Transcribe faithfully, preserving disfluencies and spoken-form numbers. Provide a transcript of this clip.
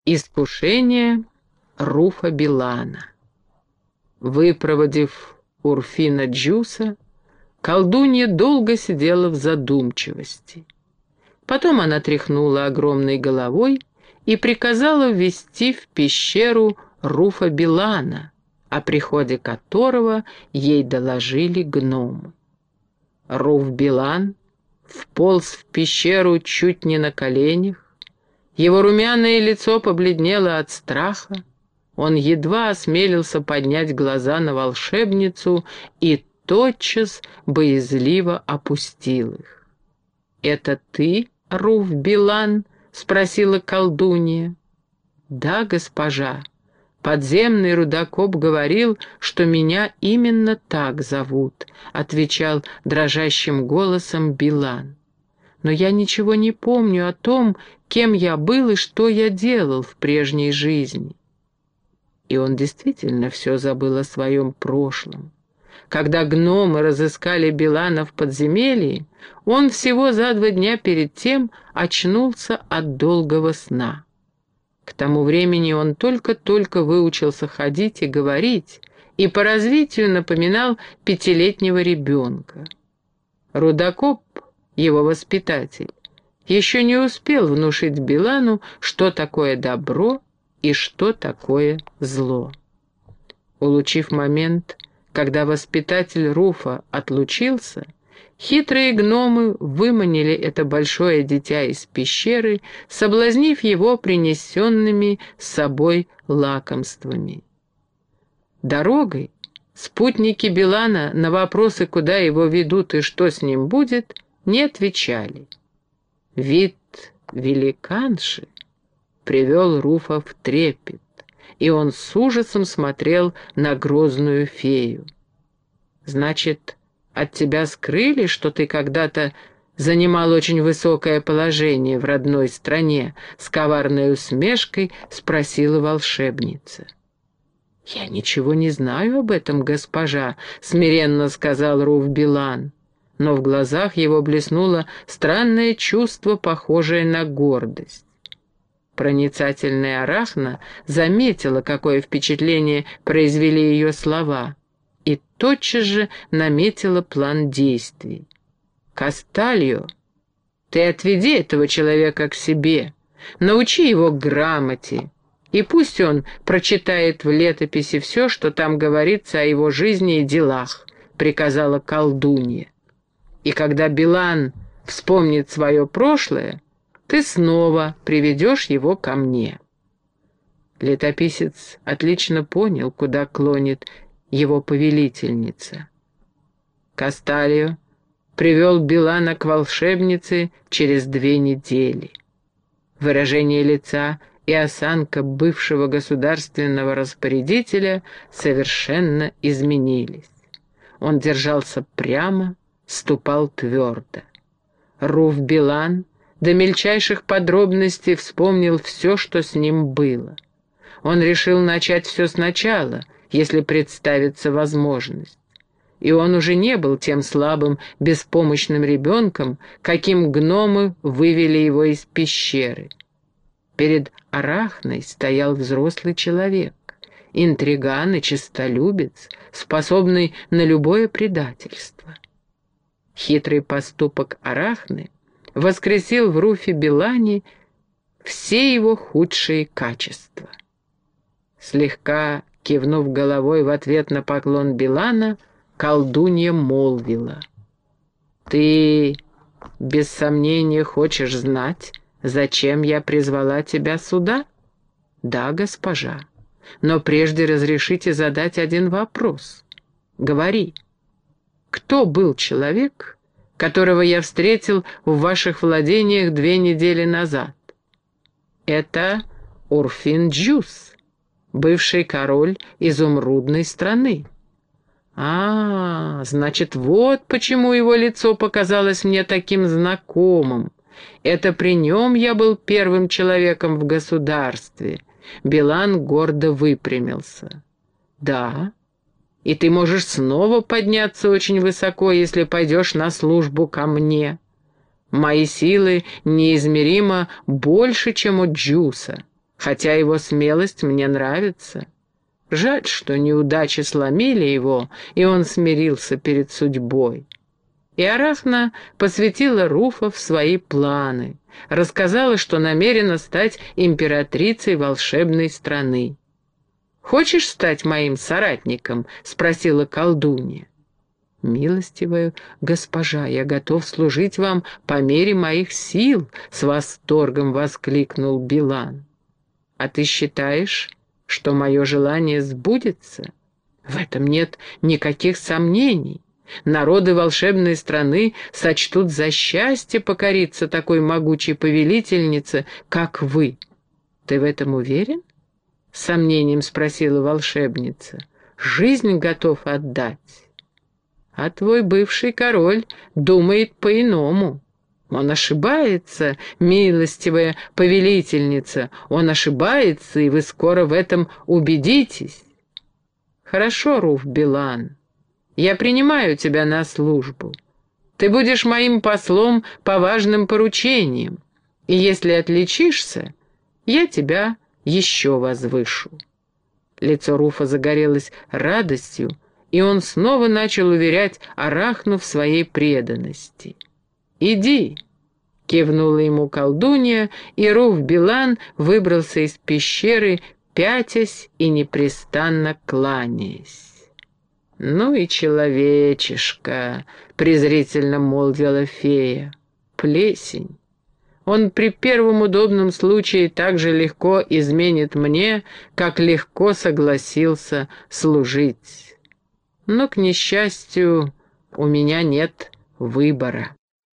Искушение Руфа Билана. Выпроводив Урфина Джуса, колдунья долго сидела в задумчивости. Потом она тряхнула огромной головой и приказала ввести в пещеру Руфа Билана, о приходе которого ей доложили гномы. Руф Билан вполз в пещеру чуть не на коленях. Его румяное лицо побледнело от страха. Он едва осмелился поднять глаза на волшебницу и тотчас боязливо опустил их. «Это ты, Руф Билан?» — спросила колдунья. «Да, госпожа. Подземный рудокоп говорил, что меня именно так зовут», — отвечал дрожащим голосом Билан. «Но я ничего не помню о том, кем я был и что я делал в прежней жизни». И он действительно все забыл о своем прошлом. Когда гномы разыскали Билана в подземелье, он всего за два дня перед тем очнулся от долгого сна. К тому времени он только-только выучился ходить и говорить, и по развитию напоминал пятилетнего ребенка. Рудокоп, его воспитатель, еще не успел внушить Билану, что такое добро и что такое зло. Улучив момент, когда воспитатель Руфа отлучился, хитрые гномы выманили это большое дитя из пещеры, соблазнив его принесенными с собой лакомствами. Дорогой спутники Билана на вопросы, куда его ведут и что с ним будет, не отвечали. Вид великанши привел Руфа в трепет, и он с ужасом смотрел на грозную фею. «Значит, от тебя скрыли, что ты когда-то занимал очень высокое положение в родной стране?» — с коварной усмешкой спросила волшебница. «Я ничего не знаю об этом, госпожа», — смиренно сказал Руф Билан, но в глазах его блеснуло странное чувство, похожее на гордость. Проницательная Арахна заметила, какое впечатление произвели ее слова, и тотчас же наметила план действий. «Кастальо, ты отведи этого человека к себе, научи его грамоте, и пусть он прочитает в летописи все, что там говорится о его жизни и делах», — приказала колдунья. «И когда Билан вспомнит свое прошлое, ты снова приведешь его ко мне». Летописец отлично понял, куда клонит его повелительница. Кастальо привел Билана к волшебнице через две недели. Выражение лица и осанка бывшего государственного распорядителя совершенно изменились. Он держался прямо, ступал твердо. Руф Билан до мельчайших подробностей вспомнил все, что с ним было. Он решил начать все сначала, если представится возможность. И он уже не был тем слабым, беспомощным ребенком, каким гномы вывели его из пещеры. Перед Арахной стоял взрослый человек, интриган и честолюбец, способный на любое предательство. Хитрый поступок Арахны воскресил в Руфе Билане все его худшие качества. Слегка кивнув головой в ответ на поклон Билана, колдунья молвила: «Ты, без сомнения, хочешь знать, зачем я призвала тебя сюда?» «Да, госпожа, но прежде разрешите задать один вопрос. Говори, кто был человек, которого я встретил в ваших владениях две недели назад?» «Это Урфин Джус, бывший король изумрудной страны». «А, значит, вот почему его лицо показалось мне таким знакомым. Это при нем я был первым человеком в государстве». Билан гордо выпрямился. «Да, и ты можешь снова подняться очень высоко, если пойдешь на службу ко мне. Мои силы неизмеримо больше, чем у Джуса. хотя его смелость мне нравится. Жаль, что неудачи сломили его, и он смирился перед судьбой». И Арахна посвятила Руфа в свои планы, рассказала, что намерена стать императрицей волшебной страны. «Хочешь стать моим соратником?» — спросила колдунья. «Милостивая госпожа, я готов служить вам по мере моих сил», — с восторгом воскликнул Билан. «А ты считаешь, что мое желание сбудется?» «В этом нет никаких сомнений. Народы волшебной страны сочтут за счастье покориться такой могучей повелительнице, как вы. Ты в этом уверен?» — с сомнением спросила волшебница. «Жизнь готов отдать. А твой бывший король думает по-иному. Он ошибается, милостивая повелительница, он ошибается, и вы скоро в этом убедитесь». «Хорошо, Руф-Билан. Я принимаю тебя на службу. Ты будешь моим послом по важным поручениям, и если отличишься, я тебя еще возвышу». Лицо Руфа загорелось радостью, и он снова начал уверять Арахну в своей преданности. «Иди», — кивнула ему колдунья, и Руф-Билан выбрался из пещеры, пятясь и непрестанно кланяясь. «Ну и человечишка», — презрительно молвила фея, — «плесень. Он при первом удобном случае так же легко изменит мне, как легко согласился служить. Но, к несчастью, у меня нет выбора».